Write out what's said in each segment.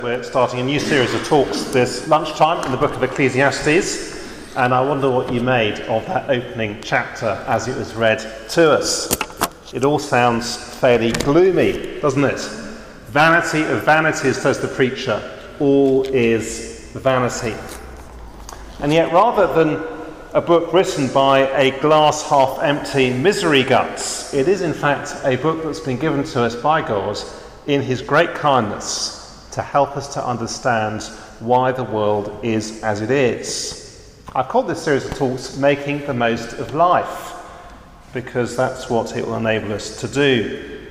We're starting a new series of talks this lunchtime in the book of Ecclesiastes, and I wonder what you made of that opening chapter as it was read to us. It all sounds fairly gloomy, doesn't it? Vanity of vanities, says the preacher, all is vanity. And yet, rather than a book written by a glass half empty misery guts, it is in fact a book that's been given to us by God in his great kindness to help us to understand why the world is as it is. I've called this series of talks Making the Most of Life, because that's what it will enable us to do.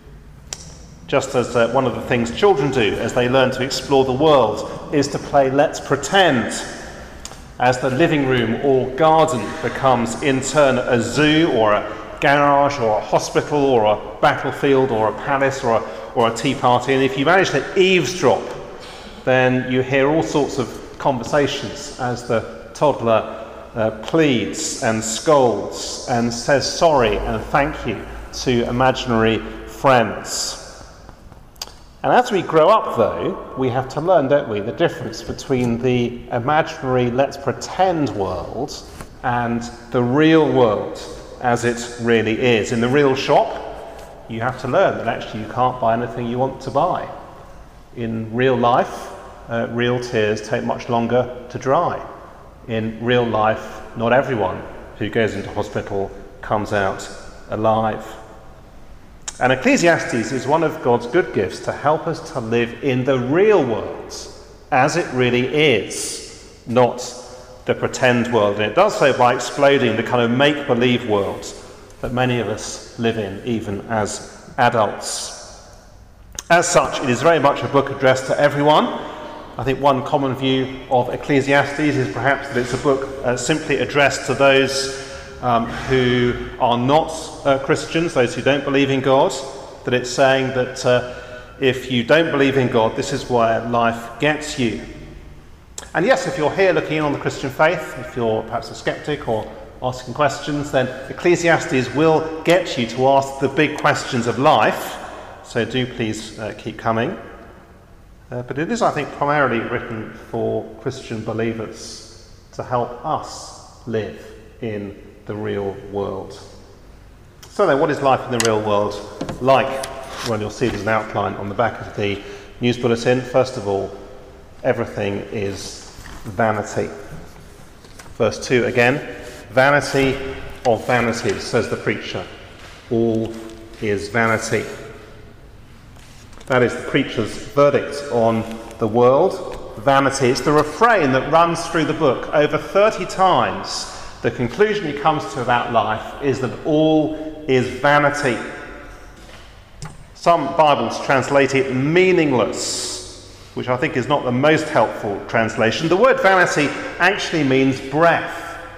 Just as one of the things children do as they learn to explore the world is to play Let's Pretend, as the living room or garden becomes in turn a zoo or a garage or a hospital or a battlefield or a palace or a tea party, and if you manage to eavesdrop, then you hear all sorts of conversations as the toddler pleads and scolds and says sorry and thank you to imaginary friends. And as we grow up, though, we have to learn, don't we, the difference between the imaginary let's pretend world and the real world as it really is. In the real shop, you have to learn that actually you can't buy anything you want to buy. In real life, real tears take much longer to dry. In real life, not everyone who goes into hospital comes out alive. And Ecclesiastes is one of God's good gifts to help us to live in the real world as it really is, not the pretend world. And it does so by exploding the kind of make-believe world that many of us live in, even as adults. As such, it is very much a book addressed to everyone. I think one common view of Ecclesiastes is perhaps that it's a book simply addressed to those who are not Christians, those who don't believe in God, that it's saying that if you don't believe in God, this is where life gets you. And yes, if you're here looking in on the Christian faith, if you're perhaps a skeptic or asking questions, then Ecclesiastes will get you to ask the big questions of life, so do please keep coming. But it is, I think, primarily written for Christian believers to help us live in the real world. So then, what is life in the real world like? Well, you'll see there's an outline on the back of the news bulletin. First of all, everything is vanity. Verse 2 again. Vanity of vanities, says the preacher. All is vanity. That is the preacher's verdict on the world. Vanity. It's the refrain that runs through the book over 30 times. The conclusion he comes to about life is that all is vanity. Some Bibles translate it meaningless, which I think is not the most helpful translation. The word vanity actually means breath.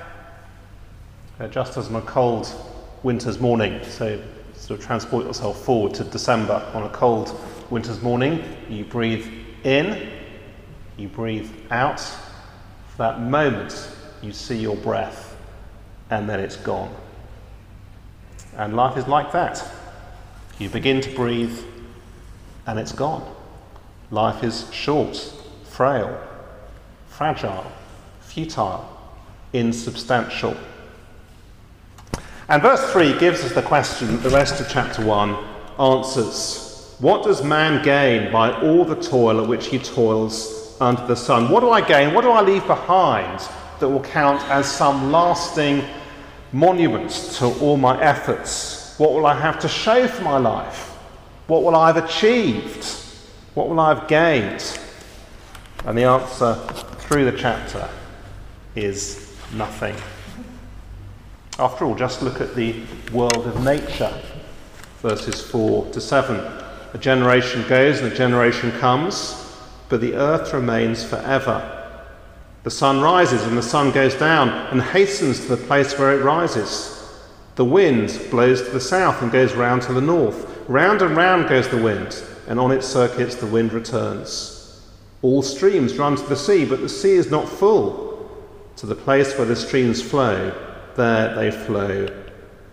Just as on a cold winter's morning, so sort of transport yourself forward to December. On a cold winter's morning, you breathe in, you breathe out. For that moment, you see your breath, and then it's gone. And life is like that. You begin to breathe, and it's gone. Life is short, frail, fragile, futile, insubstantial. And verse 3 gives us the question that the rest of chapter 1 answers. What does man gain by all the toil at which he toils under the sun? What do I gain? What do I leave behind that will count as some lasting monument to all my efforts? What will I have to show for my life? What will I have achieved? What will I have gained? And the answer through the chapter is nothing. After all, just look at the world of nature, verses 4 to 7. A generation goes and a generation comes, but the earth remains forever. The sun rises and the sun goes down and hastens to the place where it rises. The wind blows to the south and goes round to the north. Round and round goes the wind, and on its circuits the wind returns. All streams run to the sea, but the sea is not full. To the place where the streams flow, there they flow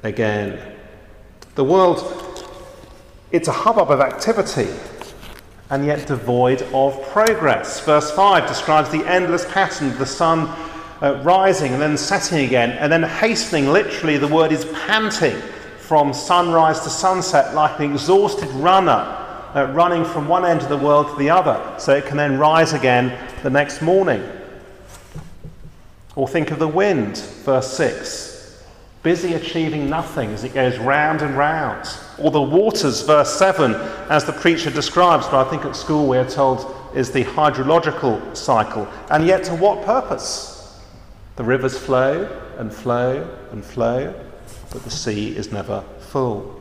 again. The world, it's a hubbub of activity, and yet devoid of progress. Verse 5 describes the endless pattern of the sun rising and then setting again, and then hastening. Literally, the word is panting from sunrise to sunset, like an exhausted runner running from one end of the world to the other, so it can then rise again the next morning. Or think of the wind, verse 6, busy achieving nothing as it goes round and round. Or the waters, verse 7, as the preacher describes, but I think at school we are told is the hydrological cycle. And yet to what purpose? The rivers flow and flow and flow, but the sea is never full.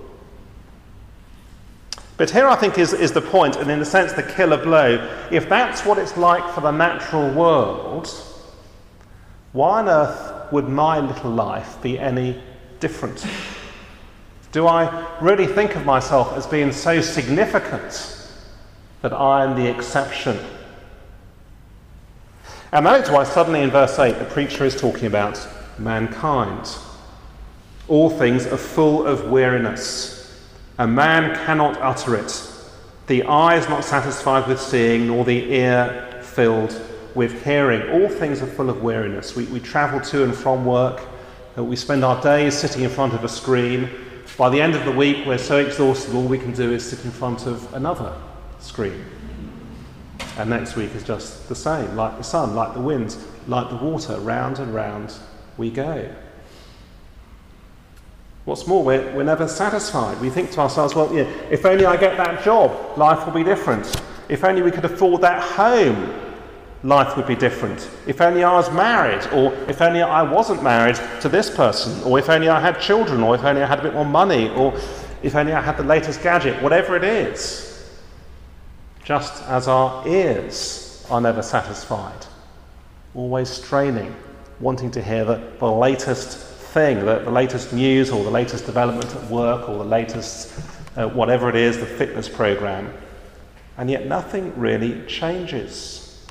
But here I think is the point, and in a sense the killer blow. If that's what it's like for the natural world, why on earth would my little life be any different? Do I really think of myself as being so significant that I am the exception? And that is why suddenly in verse 8 the preacher is talking about mankind. All things are full of weariness. A man cannot utter it. The eye is not satisfied with seeing, nor the ear filled with hearing. All things are full of weariness. We travel to and from work. We spend our days sitting in front of a screen. By the end of the week, we're so exhausted, all we can do is sit in front of another screen. And next week is just the same, like the sun, like the wind, like the water, round and round we go. What's more, we're never satisfied. We think to ourselves, well, if only I get that job, life will be different. If only we could afford that home, life would be different. If only I was married, or if only I wasn't married to this person, or if only I had children, or if only I had a bit more money, or if only I had the latest gadget, whatever it is. Just as our ears are never satisfied, always straining, wanting to hear the latest thing, the latest news, or the latest development at work, or the latest whatever it is, the fitness program. And yet nothing really changes.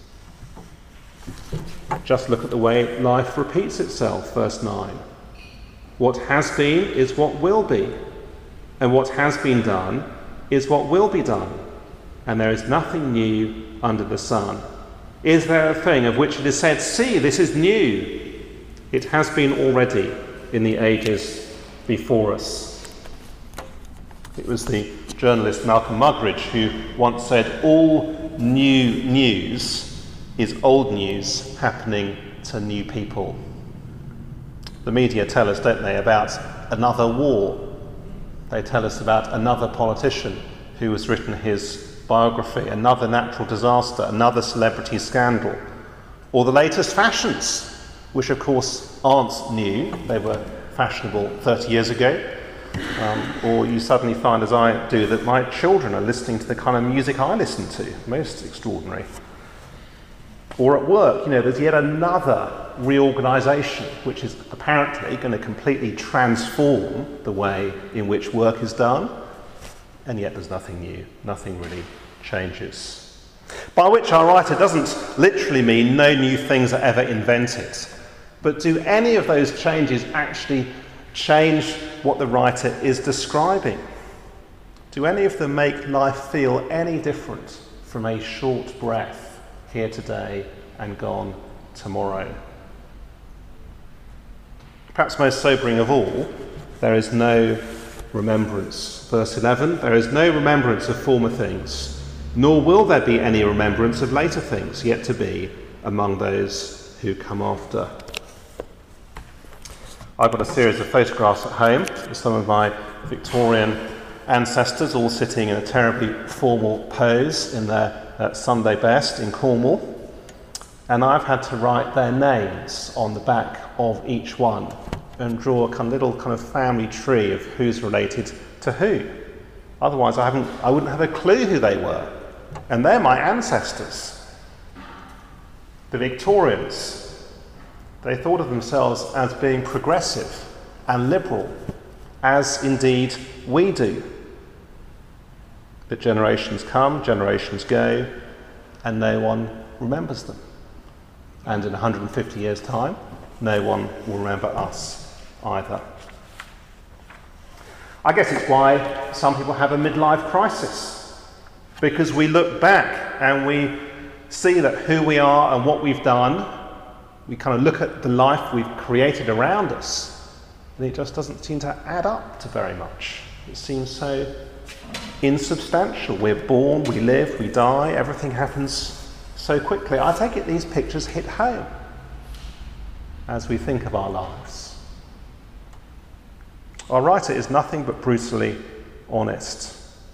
Just look at the way life repeats itself, verse 9. What has been is what will be, and what has been done is what will be done, and there is nothing new under the sun. Is there a thing of which it is said, see, this is new? It has been already in the ages before us. It was the journalist Malcolm Muggeridge who once said, all new news is old news happening to new people. The media tell us, don't they, about another war. They tell us about another politician who has written his biography, another natural disaster, another celebrity scandal, or the latest fashions, which of course aren't new. They were fashionable 30 years ago. Or you suddenly find, as I do, that my children are listening to the kind of music I listen to. Most extraordinary. Or at work, there's yet another reorganisation which is apparently going to completely transform the way in which work is done, and yet there's nothing new, nothing really changes. By which our writer doesn't literally mean no new things are ever invented, but do any of those changes actually change what the writer is describing? Do any of them make life feel any different from a short breath here today and gone tomorrow? Perhaps most sobering of all, there is no remembrance. Verse 11, there is no remembrance of former things, nor will there be any remembrance of later things yet to be among those who come after. I've got a series of photographs at home of some of my Victorian ancestors all sitting in a terribly formal pose in their Sunday best in Cornwall, and I've had to write their names on the back of each one and draw a little family tree of who's related to who. Otherwise I wouldn't have a clue who they were, and they're my ancestors. The Victorians, they thought of themselves as being progressive and liberal, as indeed we do. But generations come, generations go, and no one remembers them. And in 150 years' time, no one will remember us either. I guess it's why some people have a midlife crisis. because we look back and we see that who we are and what we've done, we kind of look at the life we've created around us, and it just doesn't seem to add up to very much. It seems so insubstantial. We're born, we live, we die, everything happens so quickly. I take it these pictures hit home as we think of our lives. Our writer is nothing but brutally honest.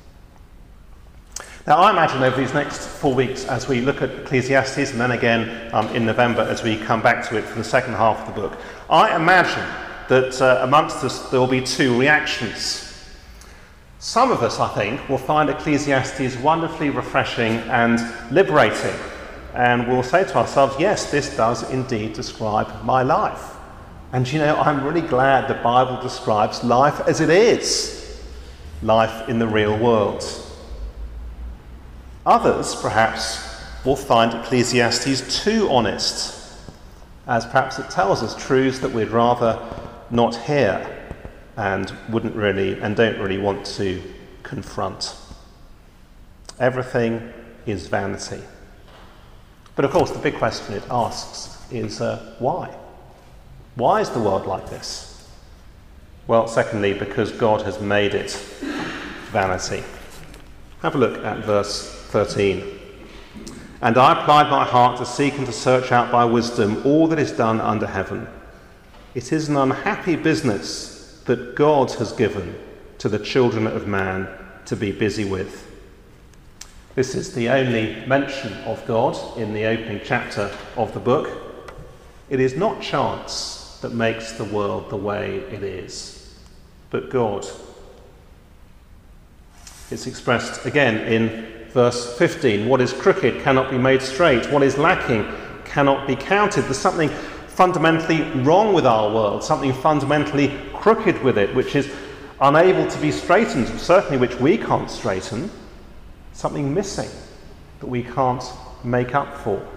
Now, I imagine over these next 4 weeks, as we look at Ecclesiastes, and then again in November as we come back to it for the second half of the book, I imagine that amongst us there will be two reactions. Some of us, I think, will find Ecclesiastes wonderfully refreshing and liberating, and we'll say to ourselves, yes, this does indeed describe my life. And you know, I'm really glad the Bible describes life as it is, life in the real world. Others, perhaps, will find Ecclesiastes too honest, as perhaps it tells us truths that we'd rather not hear and don't really want to confront. Everything is vanity. But of course, the big question it asks is why? Why is the world like this? Well, secondly, because God has made it vanity. Have a look at verse 13. And I applied my heart to seek and to search out by wisdom all that is done under heaven. It is an unhappy business that God has given to the children of man to be busy with. This is the only mention of God in the opening chapter of the book. It is not chance that makes the world the way it is, but God. It's expressed again in verse 15. What is crooked cannot be made straight. What is lacking cannot be counted. There's something fundamentally wrong with our world, something fundamentally crooked with it, which is unable to be straightened, certainly which we can't straighten, something missing that we can't make up for.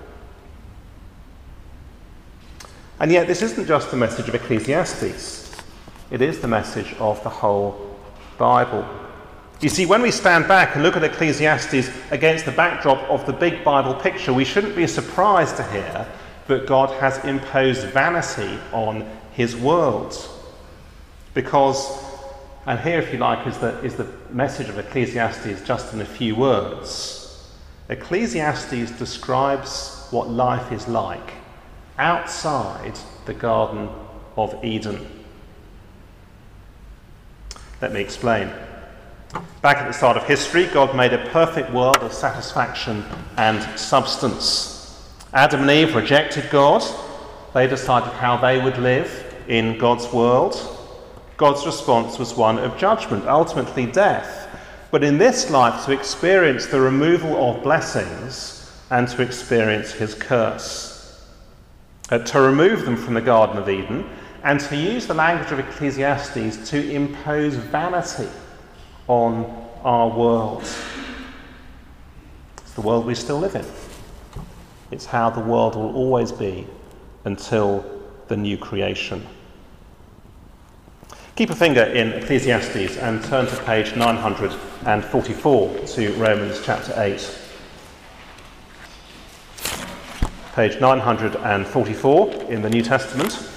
And yet this isn't just the message of Ecclesiastes, it is the message of the whole Bible. You see, when we stand back and look at Ecclesiastes against the backdrop of the big Bible picture, we shouldn't be surprised to hear that God has imposed vanity on his world. Because, and here if you like is the message of Ecclesiastes just in a few words. Ecclesiastes describes what life is like outside the Garden of Eden. Let me explain. Back at the start of history, God made a perfect world of satisfaction and substance. Adam and Eve rejected God. They decided how they would live in God's world. God's response was one of judgment, ultimately death. But in this life, to experience the removal of blessings and to experience his curse. To remove them from the Garden of Eden and to use the language of Ecclesiastes to impose vanity on our world. It's the world we still live in. It's how the world will always be until the new creation. Keep a finger in Ecclesiastes and turn to page 944 to Romans chapter 8. Page 944 in the New Testament.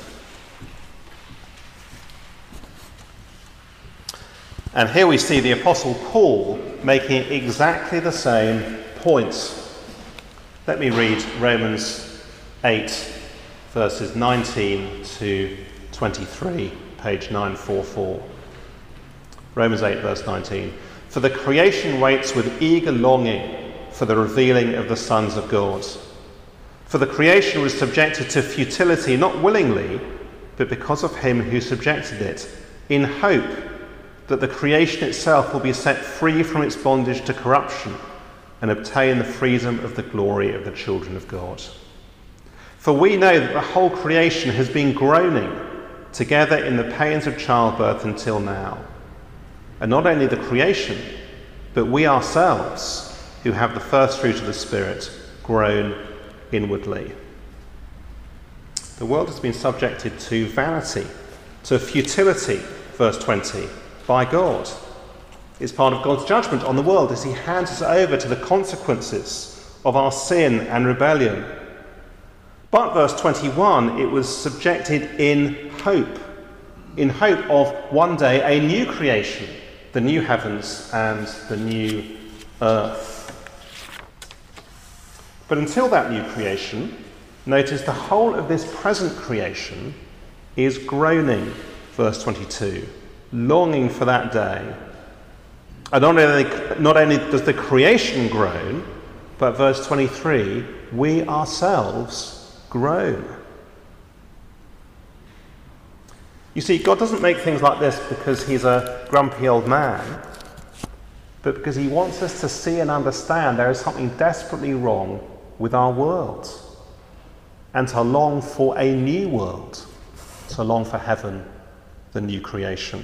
And here we see the Apostle Paul making exactly the same points. Let me read Romans 8, verses 19 to 23, page 944. Romans 8, verse 19. For the creation waits with eager longing for the revealing of the sons of God. For the creation was subjected to futility, not willingly, but because of him who subjected it, in hope that the creation itself will be set free from its bondage to corruption and obtain the freedom of the glory of the children of God. For we know that the whole creation has been groaning together in the pains of childbirth until now. And not only the creation, but we ourselves, who have the first fruit of the Spirit, groan inwardly. The world has been subjected to vanity, to futility, verse 20, by God. It's part of God's judgment on the world as he hands us over to the consequences of our sin and rebellion. But verse 21, it was subjected in hope of one day a new creation, the new heavens and the new earth. But until that new creation, notice the whole of this present creation is groaning, verse 22, longing for that day. And not only does the creation groan, but verse 23, we ourselves groan. You see, God doesn't make things like this because he's a grumpy old man, but because he wants us to see and understand there is something desperately wrong with our world, and to long for a new world, to long for heaven, the new creation.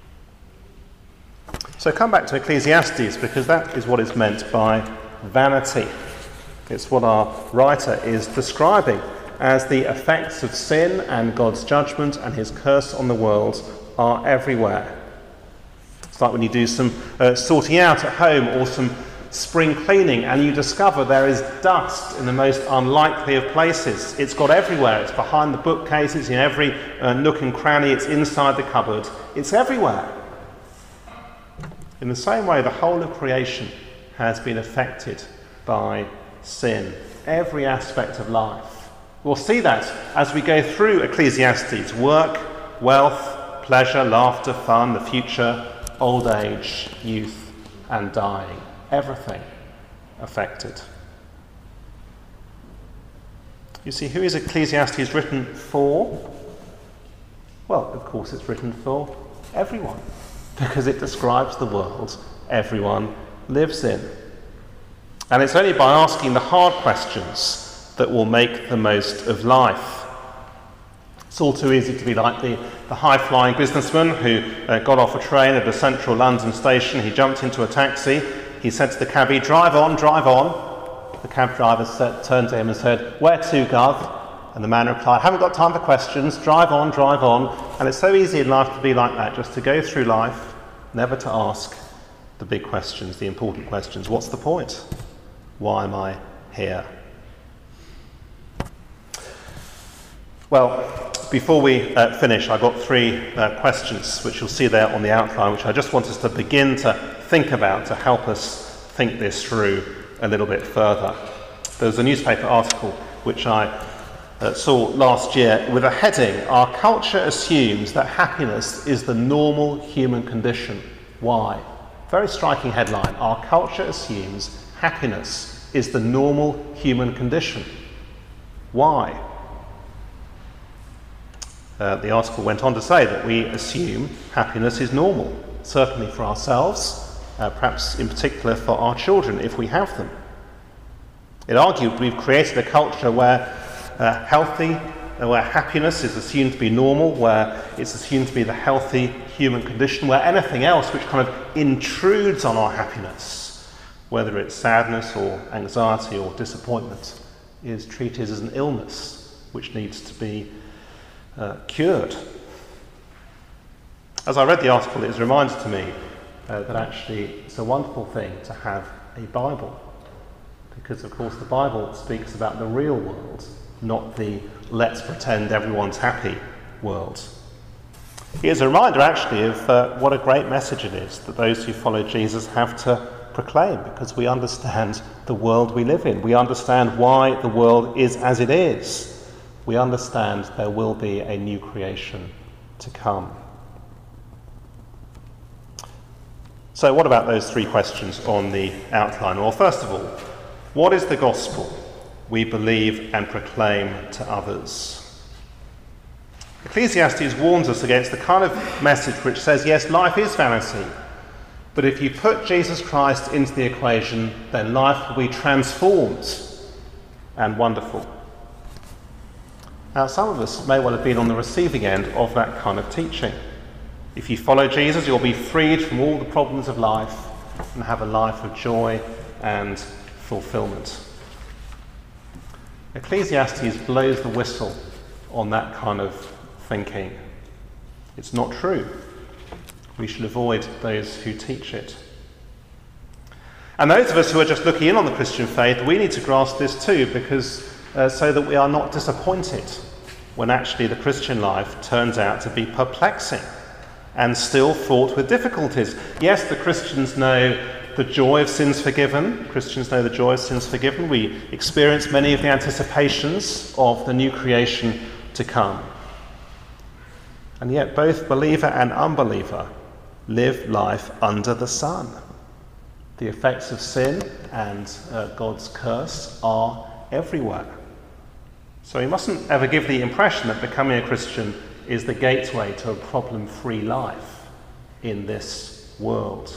So come back to Ecclesiastes, because that is what is meant by vanity. It's what our writer is describing as the effects of sin and God's judgment and his curse on the world are everywhere. It's like when you do some sorting out at home or some spring cleaning and you discover there is dust in the most unlikely of places. It's got everywhere. It's behind the bookcase, it's in every nook and cranny, it's inside the cupboard. It's everywhere. In the same way, the whole of creation has been affected by sin. Every aspect of life. We'll see that as we go through Ecclesiastes. Work, wealth, pleasure, laughter, fun, the future, old age, youth, and dying. Everything affected. You see, who is Ecclesiastes written for? Well, of course it's written for everyone, because it describes the world everyone lives in. And it's only by asking the hard questions that will make the most of life. It's all too easy to be like the high-flying businessman who got off a train at a central London station. He jumped into a taxi. He said to the cabbie, "Drive on, drive on." The cab driver turned to him and said, "Where to, Gov?" And the man replied, "Haven't got time for questions, drive on, drive on." And it's so easy in life to be like that, just to go through life, never to ask the big questions, the important questions. What's the point? Why am I here? Well, before we finish, I've got three questions, which you'll see there on the outline, which I just want us to begin to think about to help us think this through a little bit further. There was a newspaper article which I saw last year with a heading, "Our culture assumes that happiness is the normal human condition. Why?" Very striking headline. Our culture assumes happiness is the normal human condition. Why? The article went on to say that we assume happiness is normal, certainly for ourselves, perhaps in particular for our children if we have them. It argued we've created a culture where where happiness is assumed to be normal, where it's assumed to be the healthy human condition, where anything else which kind of intrudes on our happiness, whether it's sadness or anxiety or disappointment, is treated as an illness which needs to be cured. As I read the article, it was reminded to me that actually it's a wonderful thing to have a Bible, because of course the Bible speaks about the real world, not the let's pretend everyone's happy world. It is a reminder actually of what a great message it is that those who follow Jesus have to proclaim, because we understand the world we live in. We understand why the world is as it is. We understand there will be a new creation to come. So what about those three questions on the outline? Well, first of all, what is the gospel we believe and proclaim to others? Ecclesiastes warns us against the kind of message which says, yes, life is vanity, but if you put Jesus Christ into the equation, then life will be transformed and wonderful. Now, some of us may well have been on the receiving end of that kind of teaching. If you follow Jesus, you'll be freed from all the problems of life and have a life of joy and fulfillment. Ecclesiastes blows the whistle on that kind of thinking. It's not true. We should avoid those who teach it. And those of us who are just looking in on the Christian faith, we need to grasp this too, because so that we are not disappointed when actually the Christian life turns out to be perplexing and still fraught with difficulties. Yes, the Christians know the joy of sins forgiven. Christians know the joy of sins forgiven. We experience many of the anticipations of the new creation to come. And yet both believer and unbeliever live life under the sun. The effects of sin and God's curse are everywhere. So we mustn't ever give the impression that becoming a Christian is the gateway to a problem-free life in this world.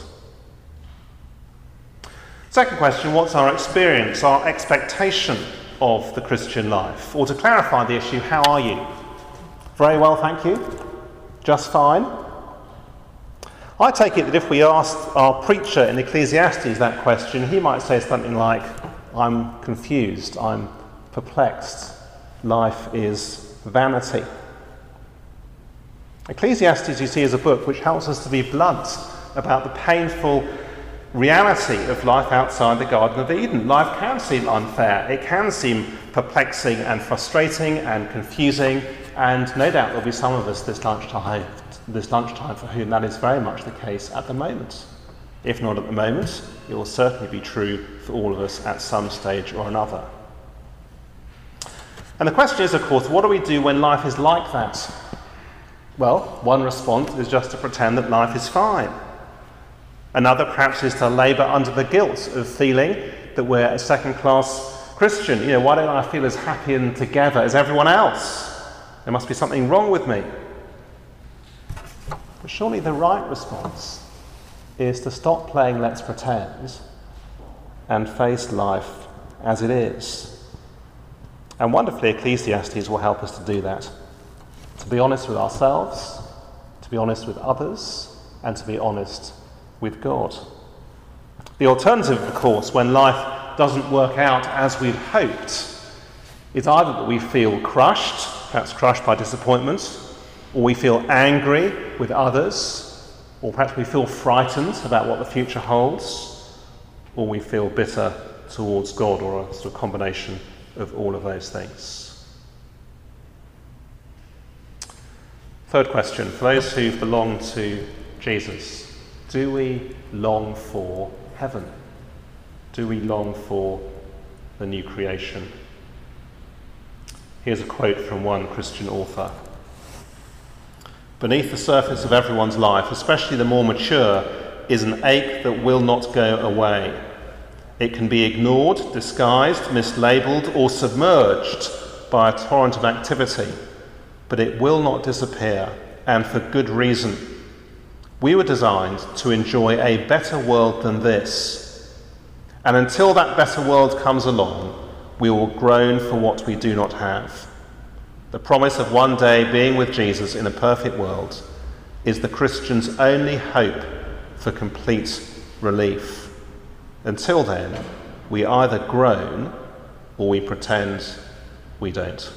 Second question, what's our experience, our expectation of the Christian life? Or to clarify the issue, how are you? Very well, thank you. Just fine. I take it that if we asked our preacher in Ecclesiastes that question, he might say something like, I'm confused, I'm perplexed, life is vanity. Ecclesiastes, you see, is a book which helps us to be blunt about the painful reality of life outside the Garden of Eden. Life can seem unfair, it can seem perplexing and frustrating and confusing, and no doubt there'll be some of us this lunchtime for whom that is very much the case at the moment. If not at the moment, it will certainly be true for all of us at some stage or another. And the question is, of course, what do we do when life is like that? Well, one response is just to pretend that life is fine. Another perhaps is to labour under the guilt of feeling that we're a second-class Christian. You know, why don't I feel as happy and together as everyone else? There must be something wrong with me. But surely the right response is to stop playing let's pretend and face life as it is. And wonderfully, Ecclesiastes will help us to do that. To be honest with ourselves, to be honest with others, and to be honest with God. The alternative, of course, when life doesn't work out as we've hoped, is either that we feel crushed, perhaps crushed by disappointment, or we feel angry with others, or perhaps we feel frightened about what the future holds, or we feel bitter towards God, or a sort of combination of all of those things. Third question, for those who belong to Jesus, do we long for heaven? Do we long for the new creation? Here's a quote from one Christian author. Beneath the surface of everyone's life, especially the more mature, is an ache that will not go away. It can be ignored, disguised, mislabeled, or submerged by a torrent of activity, but it will not disappear, and for good reason. We were designed to enjoy a better world than this, and until that better world comes along, we will groan for what we do not have. The promise of one day being with Jesus in a perfect world is the Christian's only hope for complete relief. Until then, we either groan or we pretend we don't.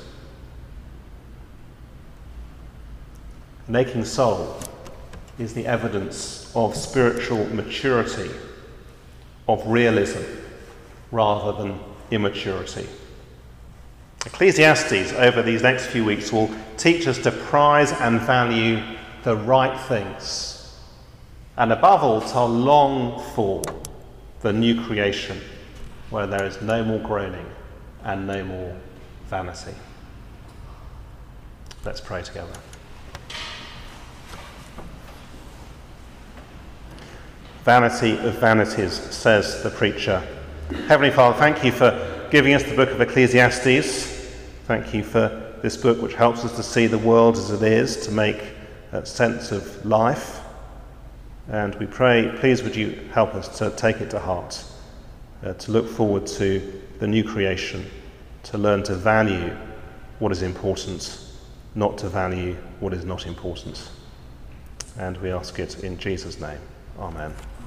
An aching soul is the evidence of spiritual maturity, of realism, rather than immaturity. Ecclesiastes, over these next few weeks, will teach us to prize and value the right things, and above all, to long for the new creation, where there is no more groaning and no more vanity. Let's pray together. Vanity of vanities, says the preacher. Heavenly Father, thank you for giving us the book of Ecclesiastes. Thank you for this book which helps us to see the world as it is, to make sense of life. And we pray, please would you help us to take it to heart, to look forward to the new creation, to learn to value what is important, not to value what is not important. And we ask it in Jesus' name. Amen.